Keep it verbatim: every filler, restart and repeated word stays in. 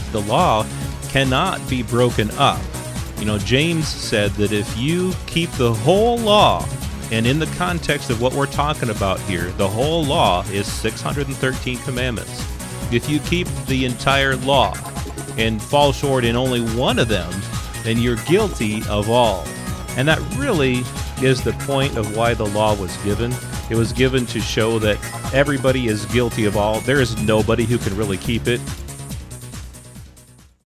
the law cannot be broken up. You know, James said that if you keep the whole law, and in the context of what we're talking about here, the whole law is six hundred thirteen commandments. If you keep the entire law and fall short in only one of them, then you're guilty of all. And that really is the point of why the law was given. It was given to show that everybody is guilty of all. There is nobody who can really keep it.